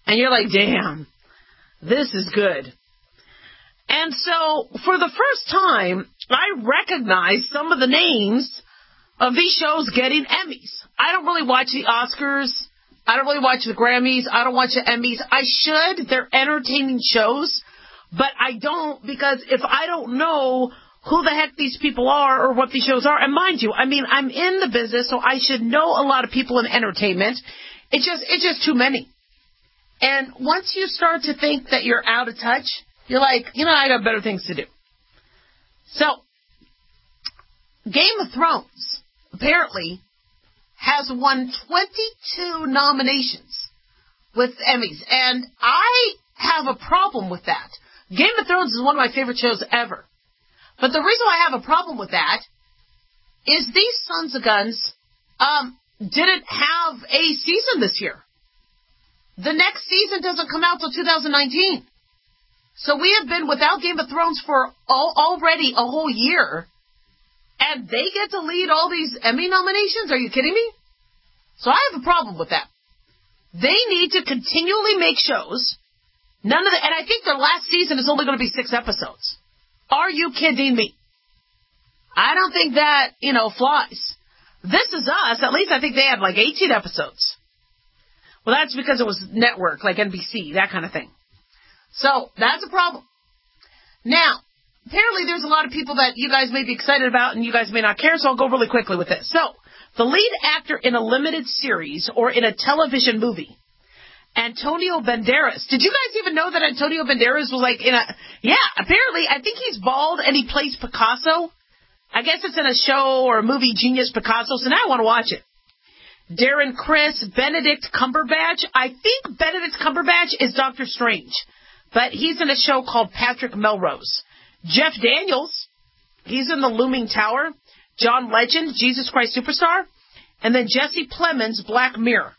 And you're like, damn, this is good. And so, for the first time, I recognize some of the names of these shows getting Emmys. I don't really watch the Oscars. I don't really watch the Grammys. I don't watch the Emmys. I should. They're entertaining shows. But I don't, because if I don't know who the heck these people are or what these shows are, and mind you, I mean, I'm in the business, so I should know a lot of people in entertainment. It's just, it's just too many. And once you start to think that you're out of touch, you're like, you know, I got better things to do. So, Game of Thrones, apparently, has won twenty-two nominations with Emmys. And I have a problem with that. Game of Thrones is one of my favorite shows ever. But the reason why I have a problem with that is these sons of guns um, didn't have a season this year. The next season doesn't come out till two thousand nineteen. So we have been without Game of Thrones for all, already a whole year, and they get to lead all these Emmy nominations? Are you kidding me? So I have a problem with that. They need to continually make shows. None of the, and I think their last season is only going to be six episodes. Are you kidding me? I don't think that, you know, flies. This Is Us, at least I think they had like eighteen episodes. Well, that's because it was network, like N B C, that kind of thing. So, that's a problem. Now, apparently there's a lot of people that you guys may be excited about and you guys may not care, so I'll go really quickly with this. So, the lead actor in a limited series or in a television movie, Antonio Banderas. Did you guys even know that Antonio Banderas was like in a... Yeah, apparently, I think he's bald and he plays Picasso. I guess it's in a show or a movie, Genius Picasso, so now I want to watch it. Darren Criss, Benedict Cumberbatch. I think Benedict Cumberbatch is Doctor Strange, but he's in a show called Patrick Melrose. Jeff Daniels, he's in The Looming Tower. John Legend, Jesus Christ Superstar. And then Jesse Plemons, Black Mirror.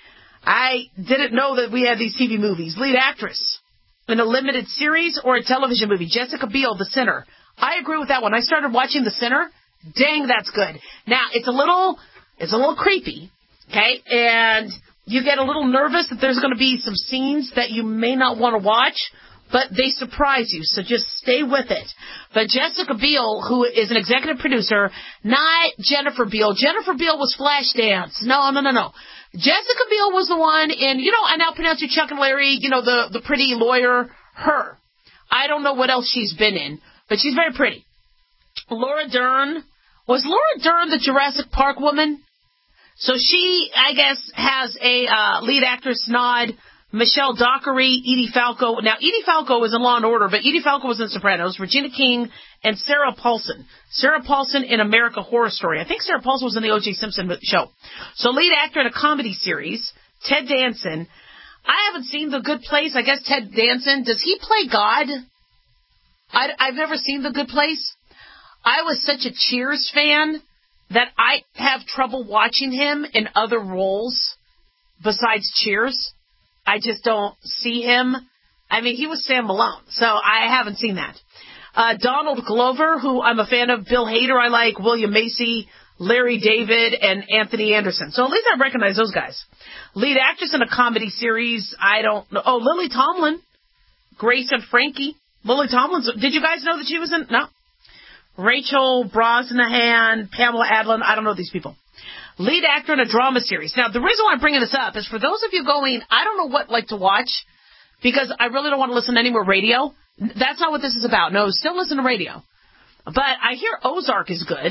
I didn't know that we had these T V movies. Lead actress in a limited series or a television movie, Jessica Biel, The Sinner. I agree with that one. I started watching The Sinner. Dang, that's good. Now, it's a little, it's a little creepy, okay? And you get a little nervous that there's going to be some scenes that you may not want to watch, but they surprise you, so just stay with it. But Jessica Biel, who is an executive producer, not Jennifer Biel. Jennifer Biel was Flashdance. No, no, no, no. Jessica Biel was the one in, you know, I now pronounce you Chuck and Larry, you know, the, the pretty lawyer, her. I don't know what else she's been in, but she's very pretty. Laura Dern. Was Laura Dern the Jurassic Park woman? So she, I guess, has a uh, lead actress nod. Michelle Dockery, Edie Falco. Now, Edie Falco was in Law and Order, but Edie Falco was in Sopranos. Regina King and Sarah Paulson. Sarah Paulson in American Horror Story. I think Sarah Paulson was in the O J Simpson show. So, lead actor in a comedy series, Ted Danson. I haven't seen The Good Place. I guess Ted Danson, does he play God? I, I've never seen The Good Place. I was such a Cheers fan that I have trouble watching him in other roles besides Cheers. I just don't see him. I mean, he was Sam Malone, so I haven't seen that. Uh, Donald Glover, who I'm a fan of. Bill Hader, I like. William Macy, Larry David, and Anthony Anderson. So at least I recognize those guys. Lead actress in a comedy series, I don't know. Oh, Lily Tomlin, Grace and Frankie. Lily Tomlin, did you guys know that she was in? No. Rachel Brosnahan, Pamela Adlon, I don't know these people. Lead actor in a drama series. Now, the reason why I'm bringing this up is for those of you going, I don't know what like to watch, because I really don't want to listen to any more radio. That's not what this is about. No, still listen to radio. But I hear Ozark is good,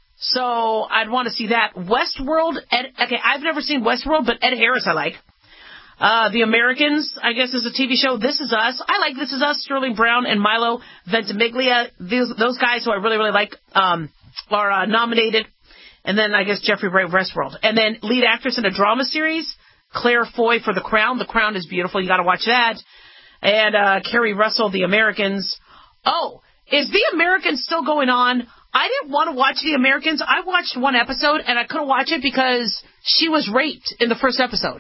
so I'd want to see that. Westworld, Ed, okay, I've never seen Westworld, but Ed Harris I like. Uh, The Americans, I guess, is a T V show. This Is Us. I like This Is Us. Sterling Brown and Milo Ventimiglia. Those, those guys who I really, really like um, are uh, nominated. And then I guess Jeffrey Wright, Westworld. And then lead actress in a drama series, Claire Foy for The Crown. The Crown is beautiful. You got to watch that. And uh, Kerry Russell, The Americans. Oh, is The Americans still going on? I didn't want to watch The Americans. I watched one episode, and I couldn't watch it because she was raped in the first episode.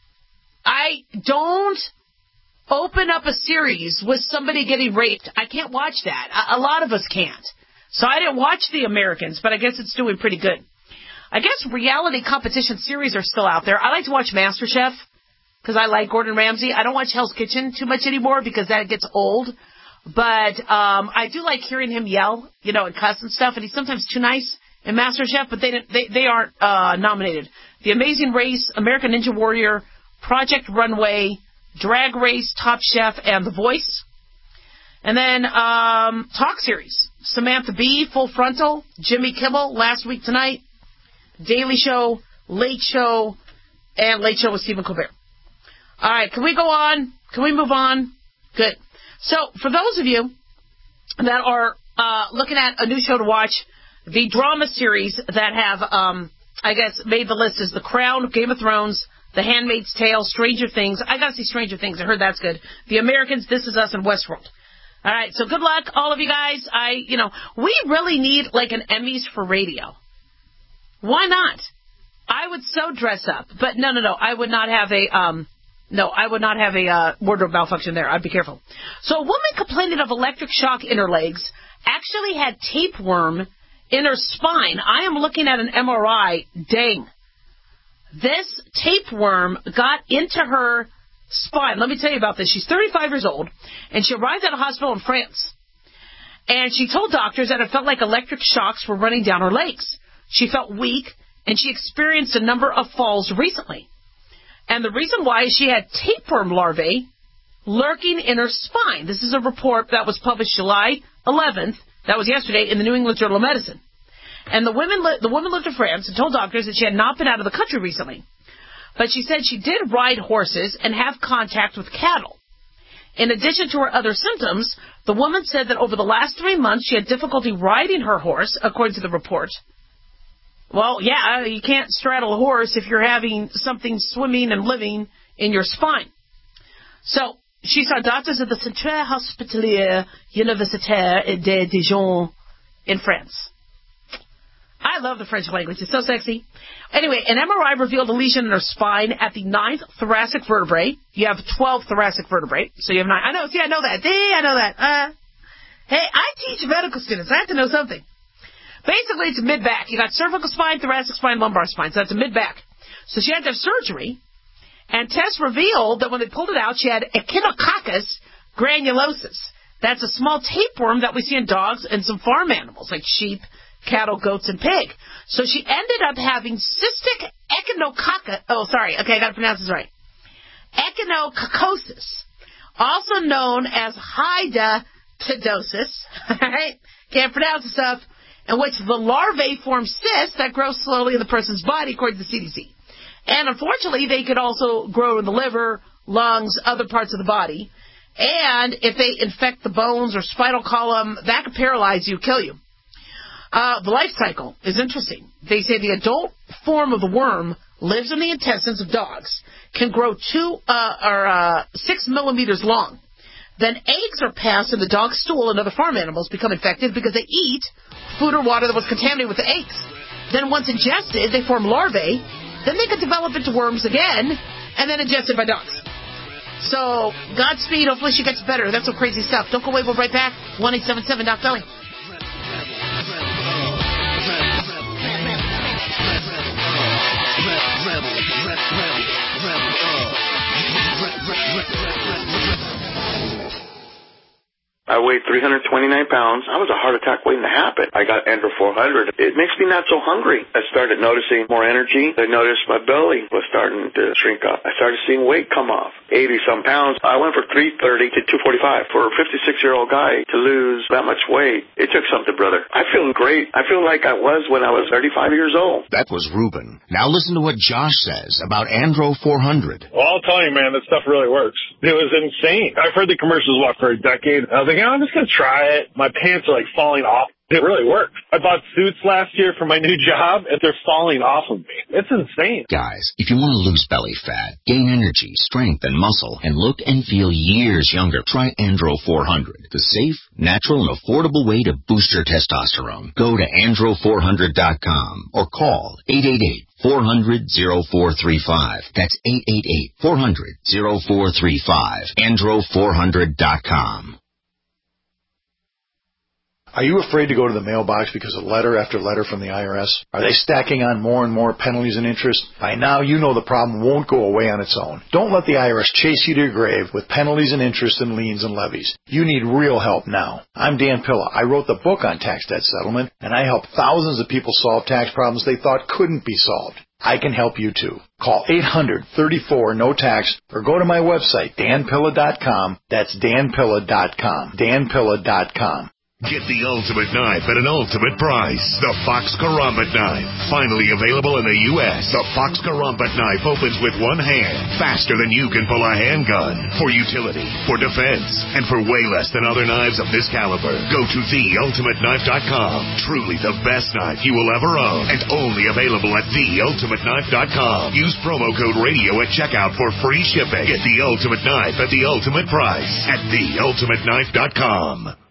I don't open up a series with somebody getting raped. I can't watch that. A, a lot of us can't. So I didn't watch The Americans, but I guess it's doing pretty good. I guess reality competition series are still out there. I like to watch MasterChef. because I like Gordon Ramsay. I don't watch Hell's Kitchen too much anymore because that gets old. But um, I do like hearing him yell, you know, and cuss and stuff. And he's sometimes too nice in MasterChef, but they they, they aren't uh, nominated. The Amazing Race, American Ninja Warrior, Project Runway, Drag Race, Top Chef, and The Voice. And then um, Talk Series, Samantha Bee, Full Frontal, Jimmy Kimmel, Last Week Tonight, Daily Show, Late Show, and Late Show with Stephen Colbert. All right, can we go on? Can we move on? Good. So, for those of you that are uh, looking at a new show to watch, the drama series that have, um, I guess, made the list is The Crown, Game of Thrones, The Handmaid's Tale, Stranger Things. I got to see Stranger Things. I heard that's good. The Americans, This Is Us, and Westworld. All right, so good luck, all of you guys. I, you know, we really need, like, an Emmys for radio. Why not? I would so dress up. But no, no, no. I would not have a, um, no, I would not have a uh, wardrobe malfunction there. I'd be careful. So a woman complaining of electric shock in her legs actually had tapeworm in her spine. I am looking at an M R I. Dang. This tapeworm got into her spine. Let me tell you about this. She's thirty-five years old, and she arrived at a hospital in France. And she told doctors that it felt like electric shocks were running down her legs. She felt weak, and she experienced a number of falls recently. And the reason why is she had tapeworm larvae lurking in her spine. This is a report that was published July eleventh, that was yesterday, in the New England Journal of Medicine. And the women, li- the woman lived in France and told doctors that she had not been out of the country recently. But she said she did ride horses and have contact with cattle. In addition to her other symptoms, the woman said that over the last three months she had difficulty riding her horse, according to the report. Well, yeah, you can't straddle a horse if you're having something swimming and living in your spine. So she saw doctors at the Centre Hospitalier Universitaire de Dijon in France. I love the French language. It's so sexy. Anyway, an M R I revealed a lesion in her spine at the ninth thoracic vertebrae. You have twelve thoracic vertebrae, so you have nine. I know. See, I know that. See, I know that. Uh, hey, I teach medical students. I have to know something. Basically, it's a mid-back. You got cervical spine, thoracic spine, lumbar spine. So that's a mid-back. So she had to have surgery, and tests revealed that when they pulled it out, she had Echinococcus granulosus. That's a small tapeworm that we see in dogs and some farm animals like sheep, cattle, goats, and pig. So she ended up having cystic echinococcus. Oh, sorry. Okay, I got to pronounce this right. Echinococcosis, also known as hydatidosis. All right? Can't pronounce the stuff. In which the larvae form cysts that grow slowly in the person's body, according to the C D C. And unfortunately, they could also grow in the liver, lungs, other parts of the body. And if they infect the bones or spinal column, that could paralyze you, kill you. Uh, the life cycle is interesting. They say the adult form of the worm lives in the intestines of dogs, can grow two uh, or uh, six millimeters long. Then eggs are passed in the dog's stool, and other farm animals become infected because they eat food or water that was contaminated with the eggs. Then once ingested, they form larvae. Then they could develop into worms again, and then ingested by dogs. So, Godspeed. Hopefully she gets better. That's some crazy stuff. Don't go away. We'll be right back. one eight seven seven Doc Belly. I weighed three hundred twenty-nine pounds. I was a heart attack waiting to happen. I got Andro four hundred. It makes me not so hungry. I started noticing more energy. I noticed my belly was starting to shrink up. I started seeing weight come off. eighty-some pounds. I went from three thirty to two forty-five. For a fifty-six-year-old guy to lose that much weight, it took something, brother. I feel great. I feel like I was when I was thirty-five years old. That was Ruben. Now listen to what Josh says about Andro four hundred. Well, I'll tell you, man, that stuff really works. It was insane. I've heard the commercials what, for a decade. I was like, I'm just going to try it. My pants are like falling off. It really works. I bought suits last year for my new job, and they're falling off of me. It's insane. Guys, if you want to lose belly fat, gain energy, strength, and muscle, and look and feel years younger, try Andro four hundred, the safe, natural, and affordable way to boost your testosterone. Go to andro four hundred dot com or call eight eight eight, four hundred, oh four three five. That's eight eight eight, four hundred, oh four three five. andro four hundred dot com. Are you afraid to go to the mailbox because of letter after letter from the I R S? Are they stacking on more and more penalties and interest? By now, you know the problem won't go away on its own. Don't let the I R S chase you to your grave with penalties and interest and liens and levies. You need real help now. I'm Dan Pilla. I wrote the book on tax debt settlement, and I help thousands of people solve tax problems they thought couldn't be solved. I can help you too. Call eight hundred, thirty-four, no tax or go to my website, dan pilla dot com. That's dan pilla dot com. dan pilla dot com. Get the ultimate knife at an ultimate price. The Fox Karambit knife. Finally available in the U S The Fox Karambit knife opens with one hand, faster than you can pull a handgun. For utility, for defense, and for way less than other knives of this caliber. Go to the ultimate knife dot com. Truly the best knife you will ever own. And only available at the ultimate knife dot com. Use promo code radio at checkout for free shipping. Get the ultimate knife at the ultimate price at the ultimate knife dot com.